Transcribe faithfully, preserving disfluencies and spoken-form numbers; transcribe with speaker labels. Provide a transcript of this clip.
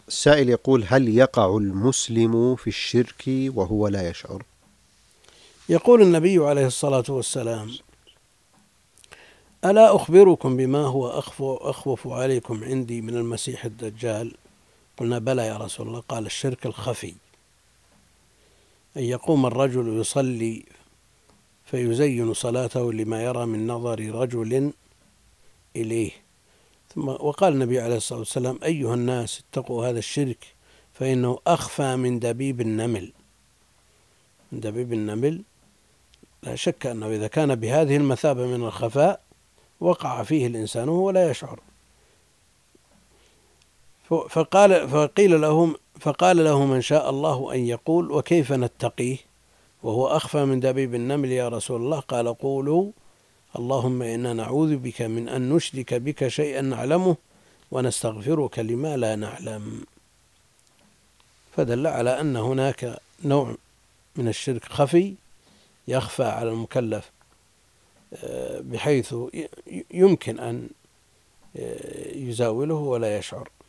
Speaker 1: السائل يقول: هل يقع المسلم في الشرك وهو لا يشعر؟
Speaker 2: يقول النبي عليه الصلاة والسلام: ألا أخبركم بما هو أخوف عليكم عندي من المسيح الدجال؟ قلنا: بلى يا رسول الله. قال: الشرك الخفي، أن يقوم الرجل يصلي فيزين صلاته لما يرى من نظر رجل إليه. ثم وقال النبي عليه الصلاة والسلام: أيها الناس اتقوا هذا الشرك فإنه أخفى من دبيب النمل. من دبيب النمل لا شك أنه إذا كان بهذه المثابة من الخفاء وقع فيه الإنسان وهو لا يشعر. فقال فقيل لهم فقال له: من شاء الله أن يقول: وكيف نتقيه وهو أخفى من دبيب النمل يا رسول الله؟ قال: قولوا: اللهم إنا نعوذ بك من أن نشرك بك شيئا نعلمه ونستغفرك لما لا نعلم. فدل على أن هناك نوع من الشرك خفي يخفى على المكلف بحيث يمكن أن يزاوله ولا يشعر.